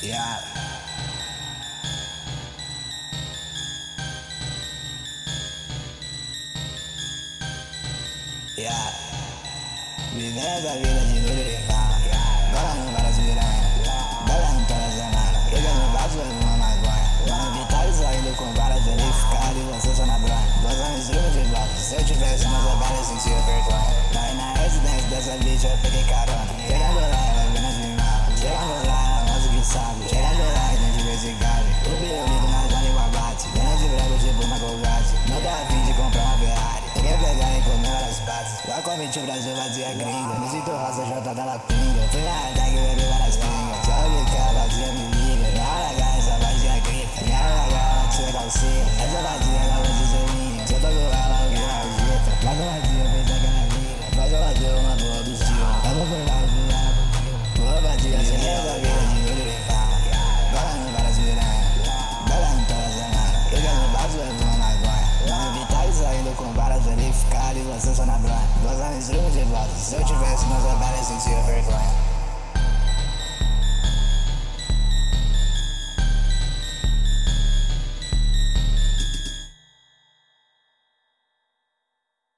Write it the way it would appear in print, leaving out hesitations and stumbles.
Yeah. Yeah. Vivendo a vida de noite de fala. Agora não para se virar. Bela toda semana. Liga no vaso, leva uma magonha. Mano Vitória saindo com várias verificadas e você só na bronha. Gozando estrumo de bloco. Se eu tivesse mais abelha, sentia vergonha. Daí na residência dessa bitch eu peguei carona. Chegando lá, ela vendo as mimadas. Chegando lá, ela mostra que sabe. Chegando lá, a gente vê se cabe. O biolito nas língua bate. Vendo de branco tipo uma Colgate. Não tá afim de comprar uma Ferrari. Quer pegar e comer várias patas. Lá convite o Brasil vazia gringa. Me sinto rosa, jota da lapinga. Fui na tag e bebi várias pingas. Se alguém quer a vazia me liga. Na hora H essa vazia grita. Na hora H ela tira calcinha. Essa vazia ela vai dizer minha. Se eu tô com ela, eu viro agita. Faz a vazia, pensa que ela liga. Faz a vazia uma boa do estilo. Eu vou por lá, vou lá comigo. Boa vazia, sem medo da vida de noite de fala. Agora não para se virar. Bela toda semana. Liga no vaso, leva uma magonha. Mano Vitória saindo com várias verificadas e você só na bronha. Gozando estrumo de bloco. Se eu tivesse mais abelha, sentia vergonha.